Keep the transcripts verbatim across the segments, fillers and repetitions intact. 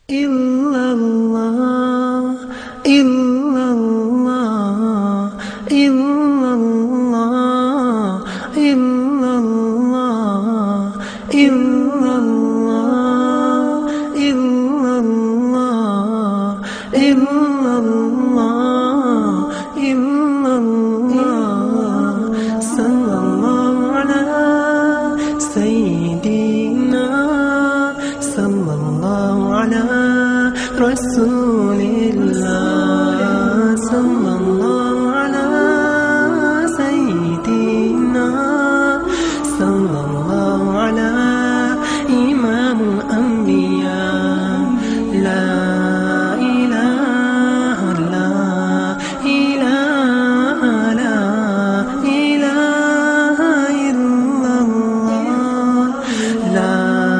illallah, illallah, illallah, illallah, illallah, illallah, illallah, illallah. Sallallahu ala Sayyidina, sallallahu ala Rasulillah, sallallahu ala Sayyidina, sallallahu ala Imamul Anbiya. La ilaha, la ilaha, la ilaha illallah, la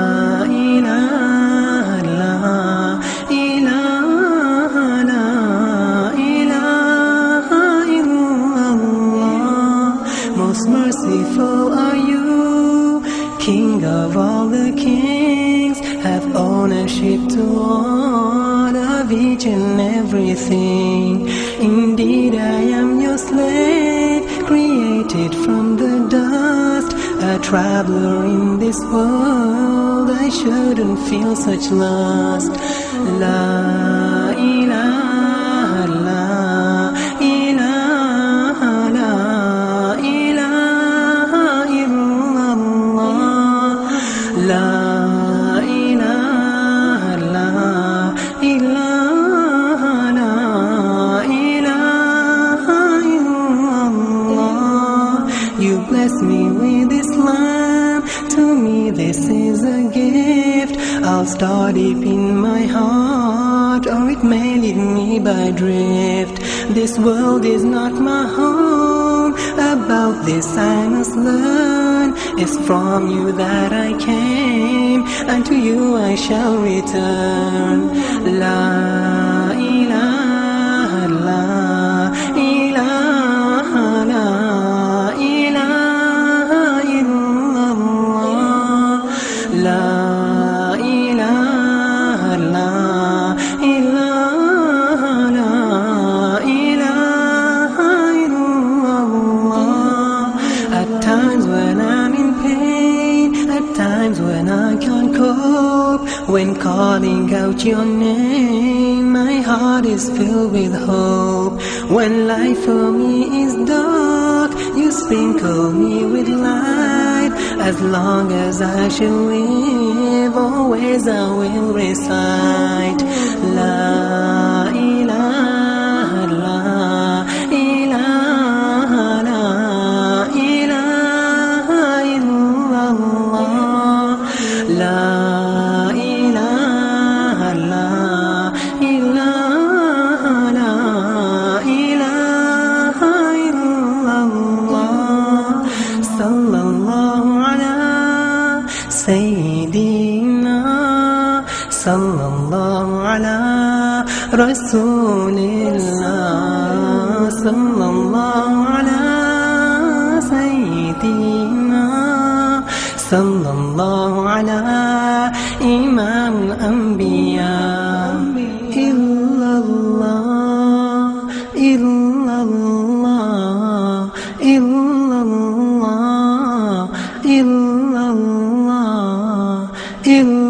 most merciful are you, King of all the kings, have ownership to all of each and everything. Indeed, I am your slave, created from the dust, a traveler in this world. I shouldn't feel such lust. La ilaha, la ilaha, la La ilaha, la ilaha, la ilaha illallah. You bless me with Islam, to me this is a gift. I'll start deep in my heart, or it may lead me by drift. This world is not my home, about this I must learn. It's from you that I came, and to you I shall return. La ilaha, la ilaha, la ilaha illallah, la ilaha, la ilaha, la ilaha illallah. At times when I'm in pain, at times when I can't cope, when calling out your name, my heart is filled with hope. When life for me is dark, you sprinkle me with light. As long as I shall live, always I will recite La ilaha, la ilaha, la ilaha illallah, la ilaha, la ilaha, la ilaha illallah. Sallallahu ala Sayyidina, sallallahu ala Rasulillah, sallallahu ala Sayyidina, sallallahu ala Imamul Anbiya. Illallah, illallah, illallah, illallah, illallah.